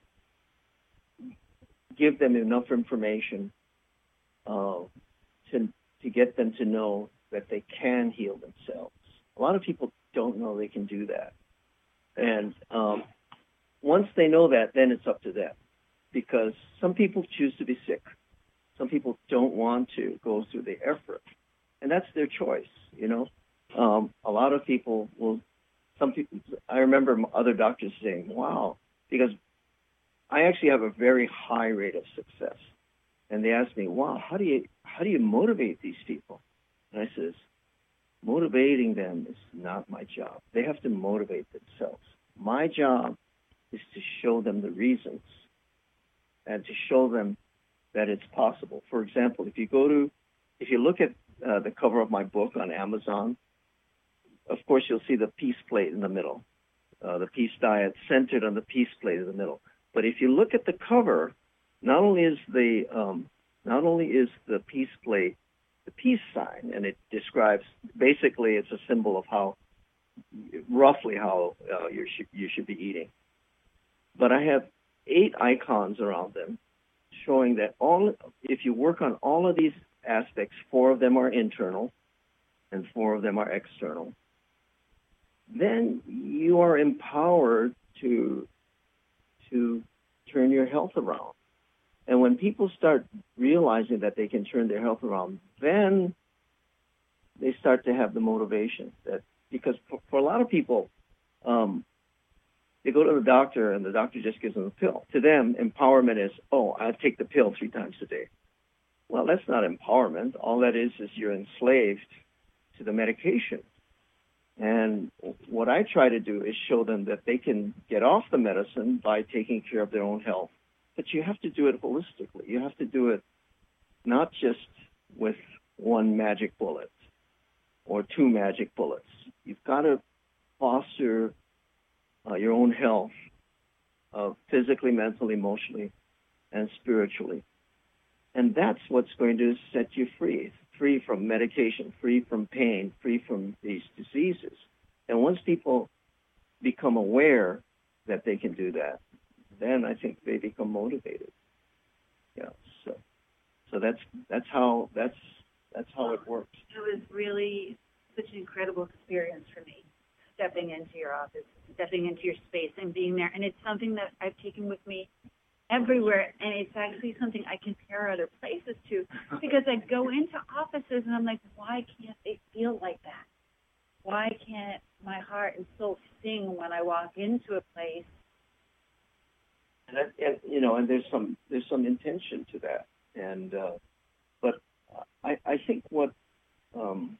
[SPEAKER 2] give them enough information uh, to to get them to know that they can heal themselves. A lot of people don't know they can do that, and um, once they know that, then it's up to them, because some people choose to be sick. Some people don't want to go through the effort, and that's their choice. You know, um, a lot of people will. Some people. I remember other doctors saying, "Wow," because I actually have a very high rate of success. And they asked me, wow, how do you how do you motivate these people? And I says, motivating them is not my job. They have to motivate themselves. My job is to show them the reasons and to show them that it's possible. For example, if you go to, if you look at uh, the cover of my book on Amazon, of course you'll see the peace plate in the middle, uh, the peace diet centered on the peace plate in the middle. But if you look at the cover, not only is the um, not only is the peace plate the peace sign, and it describes, basically it's a symbol of how, roughly how uh, you should you should be eating. But I have eight icons around them, showing that all if you work on all of these aspects, four of them are internal, and four of them are external. Then you are empowered to. to turn your health around. And when people start realizing that they can turn their health around, then they start to have the motivation. That because for, for a lot of people, um, they go to the doctor and the doctor just gives them a pill. To them, empowerment is, oh, I take the pill three times a day. Well, that's not empowerment. All that is is you're enslaved to the medication. And what I try to do is show them that they can get off the medicine by taking care of their own health. But you have to do it holistically. You have to do it not just with one magic bullet or two magic bullets. You've got to foster uh, your own health uh, physically, mentally, emotionally, and spiritually. And that's what's going to set you free. Free from medication, free from pain, free from these diseases. And once people become aware that they can do that, then I think they become motivated. Yeah. So, so that's that's how that's that's how it works.
[SPEAKER 1] It was really such an incredible experience for me, stepping into your office, stepping into your space, and being there. And it's something that I've taken with me everywhere, and it's actually something I compare other places to, because I go into offices and I'm like, why can't they feel like that? Why can't my heart and soul sing when I walk into a place?
[SPEAKER 2] And, that, and you know, and there's some there's some intention to that, and uh, but I I think what um,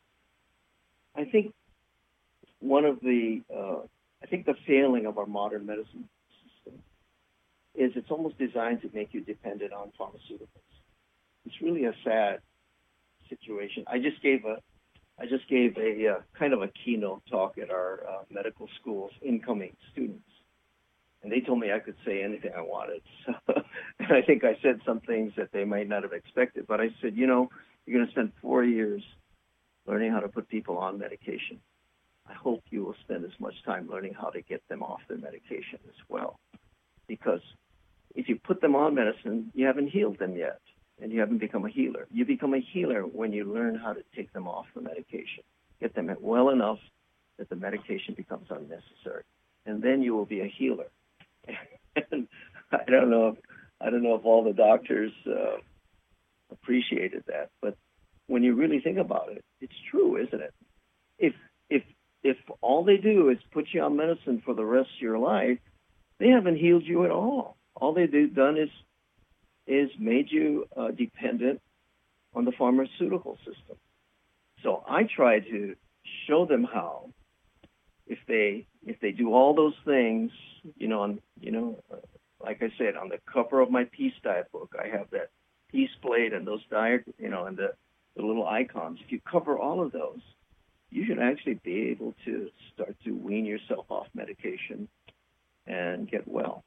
[SPEAKER 2] I think one of the uh, I think the failing of our modern medicine system is it's almost designed to make you dependent on pharmaceuticals. It's really a sad situation. I just gave a, I just gave a uh, kind of a keynote talk at our uh, medical school's incoming students, and they told me I could say anything I wanted. So, and I think I said some things that they might not have expected. But I said, you know, you're going to spend four years learning how to put people on medication. I hope you will spend as much time learning how to get them off their medication as well, because if you put them on medicine, you haven't healed them yet, and you haven't become a healer. You become a healer when you learn how to take them off the medication, get them well enough that the medication becomes unnecessary, and then you will be a healer. And I don't know if I don't know if all the doctors uh, appreciated that, but when you really think about it, it's true, isn't it? if if if all they do is put you on medicine for the rest of your life, they haven't healed you at all. All they've done is is made you uh, dependent on the pharmaceutical system. So I try to show them how, if they if they do all those things, you know, on you know, uh, like I said, on the cover of my Peace Diet book, I have that peace plate and those diag, you know, and the, the little icons. If you cover all of those, you should actually be able to start to wean yourself off medication and get well.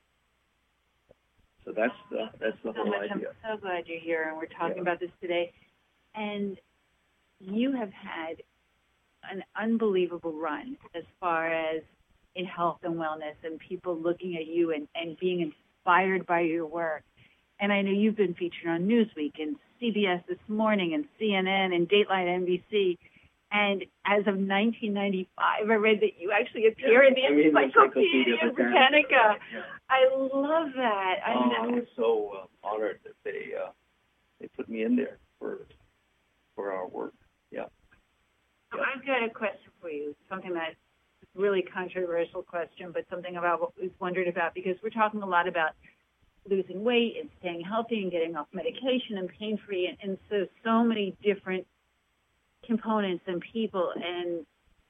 [SPEAKER 2] So that's the that's the
[SPEAKER 1] so
[SPEAKER 2] whole
[SPEAKER 1] much.
[SPEAKER 2] idea.
[SPEAKER 1] I'm so glad you're here and we're talking
[SPEAKER 2] Yeah.
[SPEAKER 1] about this today. And you have had an unbelievable run as far as in health and wellness and people looking at you and, and being inspired by your work. And I know you've been featured on Newsweek and C B S This Morning and C N N and Dateline N B C. And as of nineteen ninety-five, I read that you actually appear
[SPEAKER 2] Yeah,
[SPEAKER 1] in the
[SPEAKER 2] I mean,
[SPEAKER 1] Encyclopedia
[SPEAKER 2] Encyclopedia
[SPEAKER 1] Britannica.
[SPEAKER 2] Yeah.
[SPEAKER 1] I love that. I,
[SPEAKER 2] Oh, I was so uh, honored that they uh, they put me in there for for our work. Yeah.
[SPEAKER 1] So I've got a question for you, something that's really controversial question, but something about what we've wondered about, because we're talking a lot about losing weight and staying healthy and getting off medication and pain-free, and, and so, so many different components and people and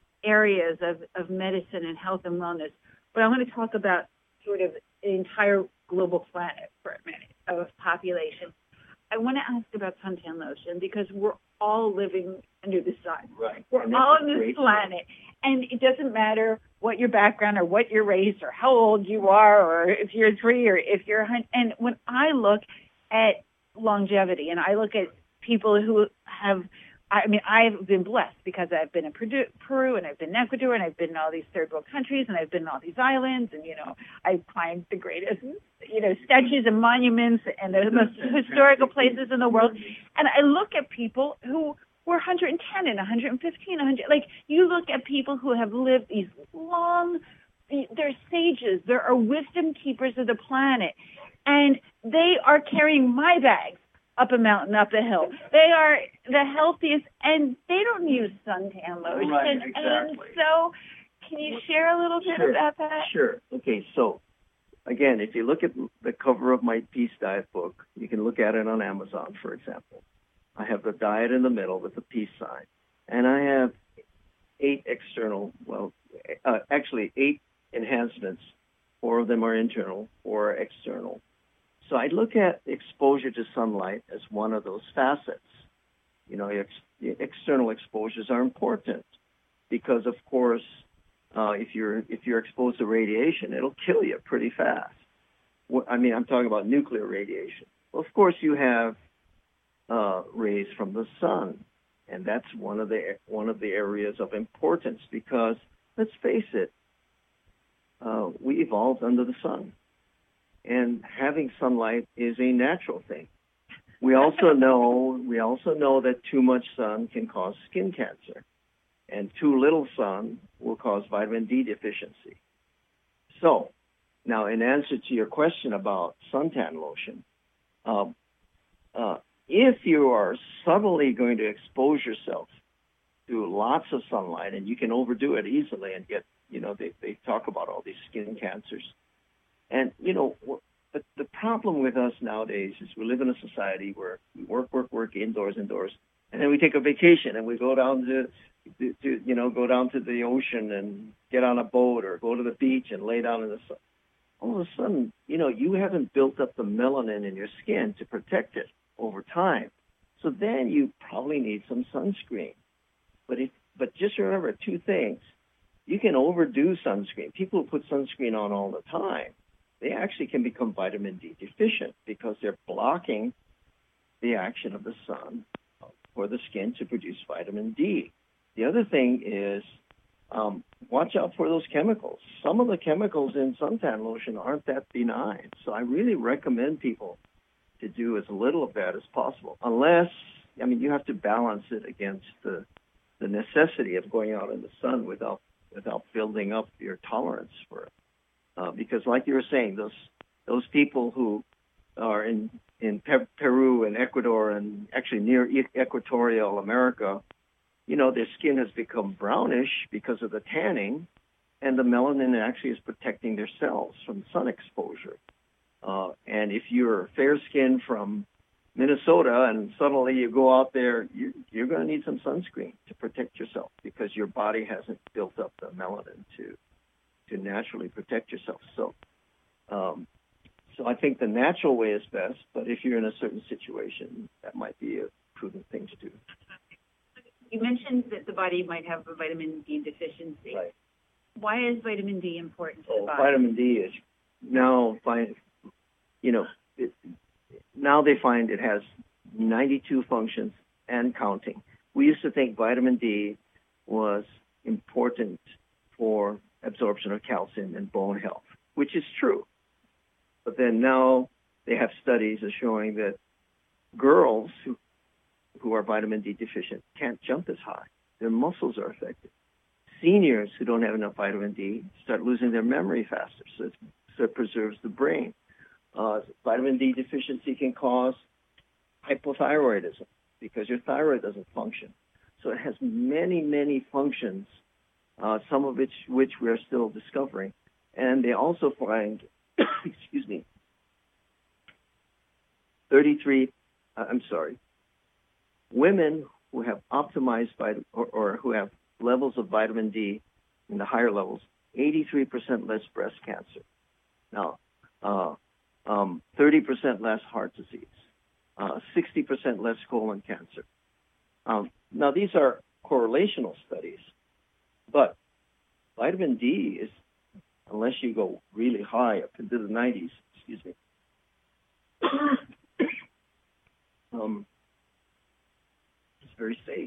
[SPEAKER 1] areas of, of medicine and health and wellness. But I want to talk about sort of the entire global planet for a minute of population. I want to ask about suntan lotion because we're all living under the sun.
[SPEAKER 2] Right.
[SPEAKER 1] We're
[SPEAKER 2] And that's
[SPEAKER 1] all
[SPEAKER 2] a
[SPEAKER 1] on this
[SPEAKER 2] great
[SPEAKER 1] planet. And it doesn't matter what your background or what your race or how old you are or if you're three or if you're a hundred. And when I look at longevity and I look at people who have, I mean, I've been blessed because I've been in Peru, Peru and I've been in Ecuador and I've been in all these third world countries and I've been in all these islands and, you know, I've climbed the greatest, you know, statues and monuments and the most historical places in the world. And I look at people who were one hundred ten and one hundred fifteen, one hundred, like you look at people who have lived these long, they're sages, there are wisdom keepers of the planet, and they are carrying my bags up a mountain, up a hill. They are the healthiest, and they don't use suntan lotion.
[SPEAKER 2] Right,
[SPEAKER 1] And
[SPEAKER 2] exactly.
[SPEAKER 1] so, can you share a little bit
[SPEAKER 2] Sure,
[SPEAKER 1] about that?
[SPEAKER 2] Sure. Okay, so again, if you look at the cover of my Peace Diet book, you can look at it on Amazon, for example. I have the diet in the middle with the peace sign, and I have eight external, well, uh, actually eight enhancements. Four of them are internal, four are external. So I look at exposure to sunlight as one of those facets. You know, ex- external exposures are important because, of course, uh, if you're if you're exposed to radiation, it'll kill you pretty fast. What, I mean, I'm talking about nuclear radiation. Well, of course, you have uh, rays from the sun, and that's one of the one of the areas of importance because, let's face it, uh, we evolved under the sun. And having sunlight is a natural thing. We also know we also know that too much sun can cause skin cancer, and too little sun will cause vitamin D deficiency. So, now in answer to your question about suntan lotion, uh, uh, if you are suddenly going to expose yourself to lots of sunlight, and you can overdo it easily and get, you know, they, they talk about all these skin cancers. And, you know, but the problem with us nowadays is we live in a society where we work, work, work, indoors, indoors, and then we take a vacation and we go down to, to, to, you know, go down to the ocean and get on a boat or go to the beach and lay down in the sun. All of a sudden, you know, you haven't built up the melanin in your skin to protect it over time. So then you probably need some sunscreen. But if, but just remember two things. You can overdo sunscreen. People who put sunscreen on all the time, they actually can become vitamin D deficient because they're blocking the action of the sun for the skin to produce vitamin D. The other thing is um, watch out for those chemicals. Some of the chemicals in suntan lotion aren't that benign. So I really recommend people to do as little of that as possible, unless, I mean, you have to balance it against the, the necessity of going out in the sun without without building up your tolerance for it. Uh, because, like you were saying, those those people who are in in Pe- Peru and Ecuador and actually near e- equatorial America, you know, their skin has become brownish because of the tanning, and the melanin actually is protecting their cells from sun exposure. Uh, and if you're fair-skinned from Minnesota and suddenly you go out there, you, you're going to need some sunscreen to protect yourself because your body hasn't built up the melanin to to naturally protect yourself. So, um, so I think the natural way is best, but if you're in a certain situation, that might be a prudent thing to do.
[SPEAKER 1] You mentioned that the body might have a vitamin D deficiency.
[SPEAKER 2] Right.
[SPEAKER 1] Why is vitamin D important to
[SPEAKER 2] Oh,
[SPEAKER 1] the body?
[SPEAKER 2] vitamin D is now, find, you know, it, now they find it has ninety-two functions and counting. We used to think vitamin D was important for absorption of calcium and bone health, which is true. But then now they have studies showing that girls who who are vitamin D deficient can't jump as high. Their muscles are affected. Seniors who don't have enough vitamin D start losing their memory faster, so, it's, so it preserves the brain. Uh, vitamin D deficiency can cause hypothyroidism because your thyroid doesn't function. So it has many, many functions, uh, some of which, which we're still discovering. And they also find, excuse me, thirty-three, uh, I'm sorry, women who have optimized vitamin, or, or who have levels of vitamin D in the higher levels, eighty-three percent less breast cancer. Now, uh, um, thirty percent less heart disease, uh, sixty percent less colon cancer. Um, now, these are correlational studies, but vitamin D is, unless you go really high up into the nineties, excuse me, um, it's very safe.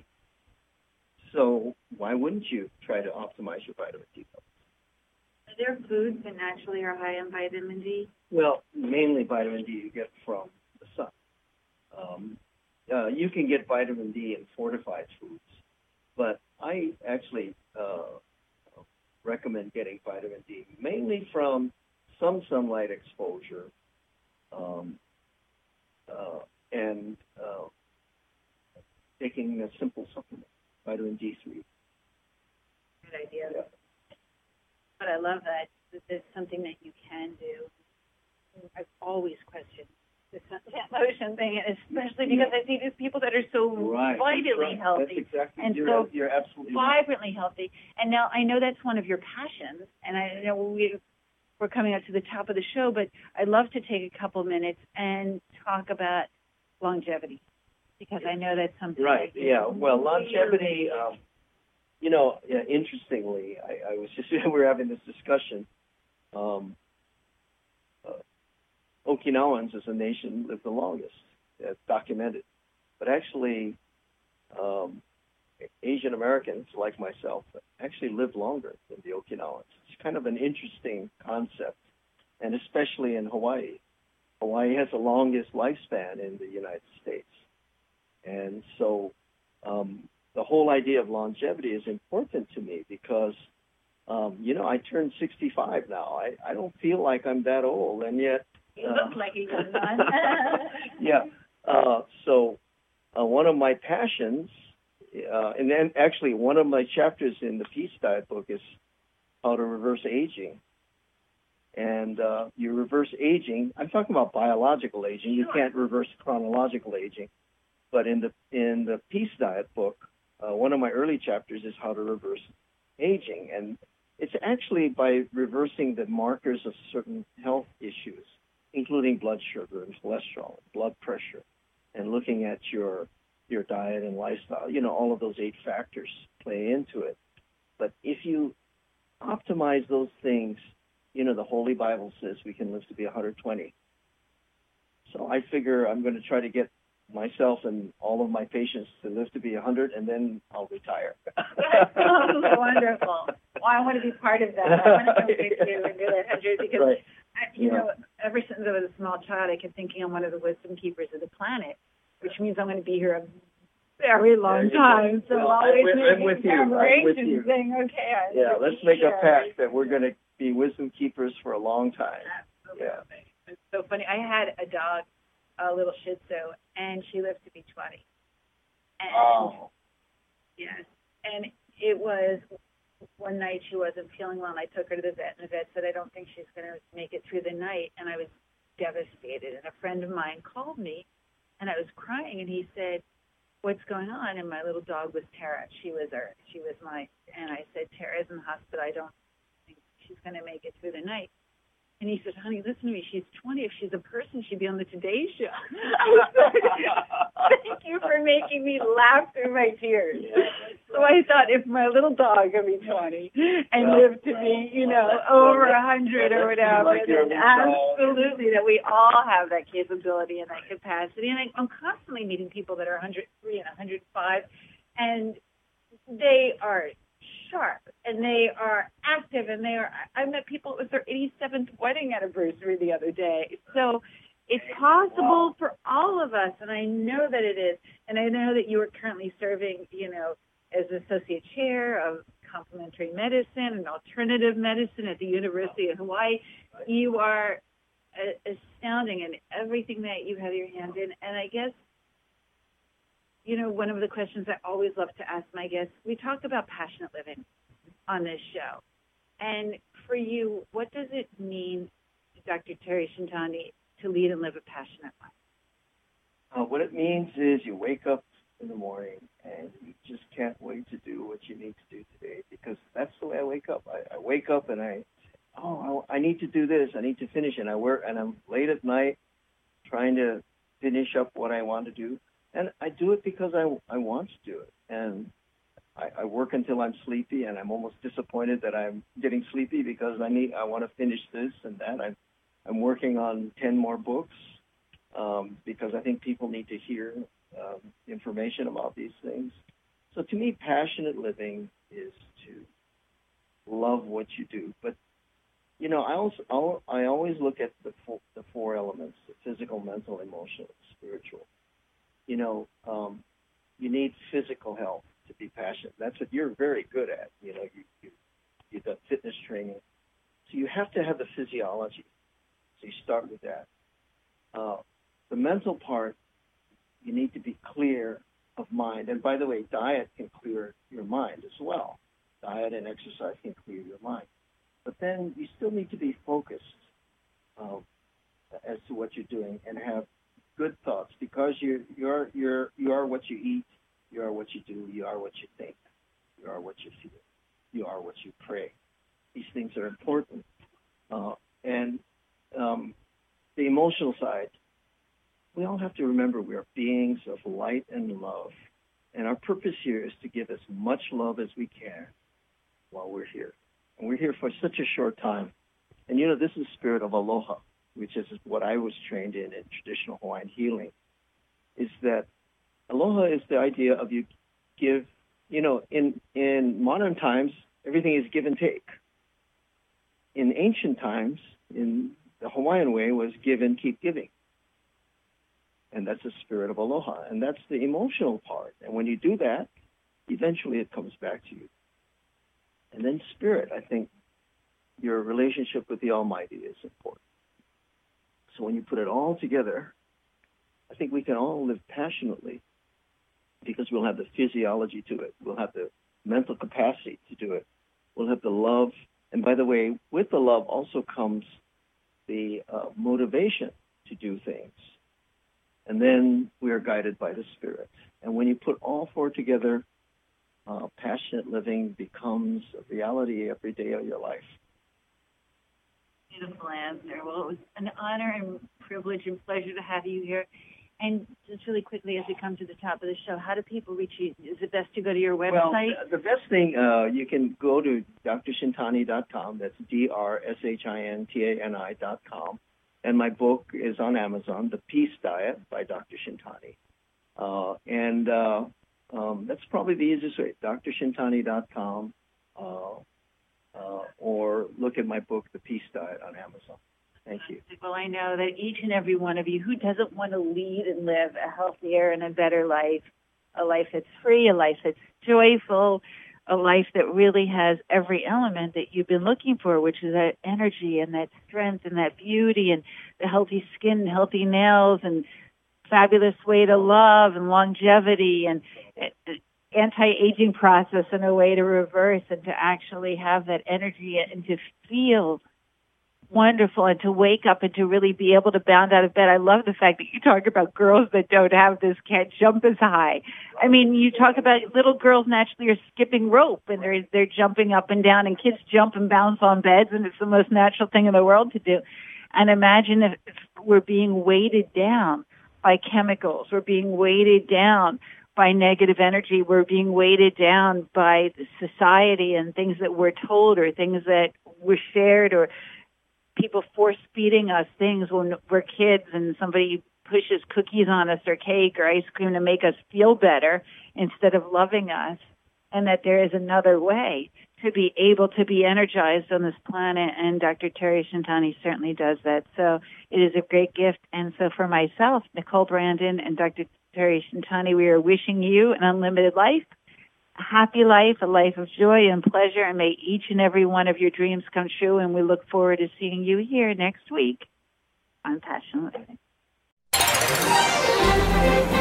[SPEAKER 2] So why wouldn't you try to optimize your vitamin D levels?
[SPEAKER 1] Are there foods that naturally are high in vitamin D?
[SPEAKER 2] Well, mainly vitamin D you get from the sun. Um, uh, you can get vitamin D in fortified foods, but I actually uh, recommend getting vitamin D mainly from some sunlight exposure um, uh, and uh, taking a simple supplement, vitamin D three.
[SPEAKER 1] Good idea.
[SPEAKER 2] Yeah.
[SPEAKER 1] But I love that. That it's something that you can do. I've always questioned the sun lotion thing, and especially because I see these people that are so
[SPEAKER 2] Right.
[SPEAKER 1] vitally
[SPEAKER 2] Right.
[SPEAKER 1] healthy
[SPEAKER 2] That's exactly.
[SPEAKER 1] and
[SPEAKER 2] you're,
[SPEAKER 1] so
[SPEAKER 2] you're absolutely right.
[SPEAKER 1] vibrantly healthy. And now I know that's one of your passions, and I know we, we're coming up to the top of the show, but I'd love to take a couple minutes and talk about longevity, because I know that's something.
[SPEAKER 2] Right.
[SPEAKER 1] that you
[SPEAKER 2] Yeah. Well,
[SPEAKER 1] really-
[SPEAKER 2] longevity. Um, you know, yeah, interestingly, I, I was just we were having this discussion. Um, uh, Okinawans as a nation live the longest, uh, documented, but actually, um, Asian Americans like myself actually live longer than the Okinawans. It's kind of an interesting concept, and especially in Hawaii. Hawaii has the longest lifespan in the United States. And so um, the whole idea of longevity is important to me because, um, you know, I turned sixty-five now. I, I don't feel like I'm that old, and yet...
[SPEAKER 1] You
[SPEAKER 2] uh,
[SPEAKER 1] look like a young man.
[SPEAKER 2] yeah. Uh, so uh, one of my passions, uh, and then actually one of my chapters in the Peace Diet book is how to reverse aging. And uh, you reverse aging. I'm talking about biological aging. You can't reverse chronological aging. But in the in the Peace Diet book, uh, one of my early chapters is how to reverse aging, and it's actually by reversing the markers of certain health issues, including blood sugar and cholesterol, blood pressure, and looking at your your diet and lifestyle. You know, all of those eight factors play into it. But if you optimize those things, you know, the Holy Bible says we can live to be one hundred twenty. So I figure I'm going to try to get myself and all of my patients to live to be one hundred, and then I'll retire.
[SPEAKER 1] That sounds wonderful. Well, I want to be part of that. I want to come with you and do that one hundred because,
[SPEAKER 2] Right.
[SPEAKER 1] I, you
[SPEAKER 2] Yeah.
[SPEAKER 1] know, ever since I was a small child, I kept thinking I'm one of the wisdom keepers of the planet, which means I'm going to be here a very long time. So
[SPEAKER 2] Well,
[SPEAKER 1] I'm always
[SPEAKER 2] I'm with- I'm
[SPEAKER 1] making
[SPEAKER 2] with you. I'm with
[SPEAKER 1] preparations,
[SPEAKER 2] you.
[SPEAKER 1] saying, okay, I
[SPEAKER 2] Yeah,
[SPEAKER 1] need to
[SPEAKER 2] let's
[SPEAKER 1] be
[SPEAKER 2] make a
[SPEAKER 1] here.
[SPEAKER 2] pact that we're going to be wisdom keepers for a long time.
[SPEAKER 1] Absolutely.
[SPEAKER 2] Yeah.
[SPEAKER 1] It's so funny. I had a dog, a little Shih Tzu, and she lived to be twenty. And
[SPEAKER 2] Oh.
[SPEAKER 1] yes, and it was one night she wasn't feeling well, and I took her to the vet, and the vet said, I don't think she's going to make it through the night, and I was devastated. And a friend of mine called me, and I was crying, and he said, what's going on? And my little dog was Tara. She was our, she was my, and I said, Tara's in the hospital. I don't think she's going to make it through the night. And he said, honey, listen to me. She's twenty. If she's a person, she'd be on the Today Show. Thank you for making me laugh through my tears. Yeah, so I thought, if my little dog can be twenty and
[SPEAKER 2] well,
[SPEAKER 1] live to be, you know, over a hundred or whatever,
[SPEAKER 2] like
[SPEAKER 1] then absolutely that we all have that capability and that capacity. And I, I'm constantly meeting people that are one hundred three and one hundred five, and they are sharp, and they are active, and they are, I met people, it was their eighty-seventh wedding anniversary the other day. So it's possible for all of us, and I know that it is. And I know that you are currently serving, you know, as associate chair of complementary medicine and alternative medicine at the University of Hawaii. You are uh, astounding in everything that you have your hand in. And I guess, you know, one of the questions I always love to ask my guests, we talk about passionate living on this show. And for you, what does it mean, Doctor Terry Shintani, to lead and live a passionate life?
[SPEAKER 2] Uh, what it means is you wake up in the morning and you just can't wait to do what you need to do today, because that's the way I wake up. I, I wake up and I, oh, I, I need to do this. I need to finish, and I work, and I'm late at night trying to finish up what I want to do. And I do it because I, I want to do it. And I, I work until I'm sleepy, and I'm almost disappointed that I'm getting sleepy because I need I want to finish this and that. I'm, I'm working on ten more books um, because I think people need to hear um, information about these things. So to me, passionate living is to love what you do. But, you know, I, also, I always look at the four, the four elements, the physical, mental, emotional, spiritual. You know, um, you need physical health to be passionate. That's what you're very good at. You know, you, you, you've done fitness training. So you have to have the physiology. So you start with that. Uh, the mental part, you need to be clear of mind. And by the way, diet can clear your mind as well. Diet and exercise can clear your mind. But then you still need to be focused uh, as to what you're doing and have good thoughts, because you you're you're you are what you eat, you are what you do, you are what you think, you are what you feel, you are what you pray. These things are important, uh, and um, the emotional side. We all have to remember we are beings of light and love, and our purpose here is to give as much love as we can while we're here, and we're here for such a short time. And you know, this is the spirit of aloha, which is what I was trained in in traditional Hawaiian healing, is that aloha is the idea of you give, you know, in, in modern times, everything is give and take. In ancient times, in the Hawaiian way, was give and keep giving. And that's the spirit of aloha. And that's the emotional part. And when you do that, eventually it comes back to you. And then spirit, I think your relationship with the Almighty is important. So when you put it all together, I think we can all live passionately, because we'll have the physiology to it. We'll have the mental capacity to do it. We'll have the love. And by the way, with the love also comes the uh, motivation to do things. And then we are guided by the Spirit. And when you put all four together, uh, passionate living becomes a reality every day of your life.
[SPEAKER 1] Beautiful answer. Well, it was an honor and privilege and pleasure to have you here. And just really quickly, as we come to the top of the show, how do people reach you? Is it best to go to your website?
[SPEAKER 2] Well, the best thing, uh, you can go to D R shintani dot com. That's D R S H I N T A N I dot com. And my book is on Amazon, The Peace Diet by Doctor Shintani. Uh, and uh, um, that's probably the easiest way, D R shintani dot com. Uh, Uh, or look at my book, The Peace Diet, on Amazon. Thank you.
[SPEAKER 1] Well, I know that each and every one of you, who doesn't want to lead and live a healthier and a better life, a life that's free, a life that's joyful, a life that really has every element that you've been looking for, which is that energy and that strength and that beauty and the healthy skin and healthy nails and fabulous way to love and longevity and anti-aging process and a way to reverse and to actually have that energy and to feel wonderful and to wake up and to really be able to bound out of bed. I love the fact that you talk about girls that don't have this can't jump as high. I mean, you talk about little girls naturally are skipping rope and they're they're jumping up and down, and kids jump and bounce on beds, and it's the most natural thing in the world to do. And imagine if we're being weighted down by chemicals, we're being weighted down by negative energy, we're being weighted down by society and things that we're told or things that were shared, or people force feeding us things when we're kids, and somebody pushes cookies on us or cake or ice cream to make us feel better instead of loving us, and that there is another way to be able to be energized on this planet. And Doctor Terry Shintani certainly does that. So it is a great gift. And so for myself, Nicole Brandon, and Doctor Terry Shintani, we are wishing you an unlimited life, a happy life, a life of joy and pleasure, and may each and every one of your dreams come true. And we look forward to seeing you here next week on Passion Living.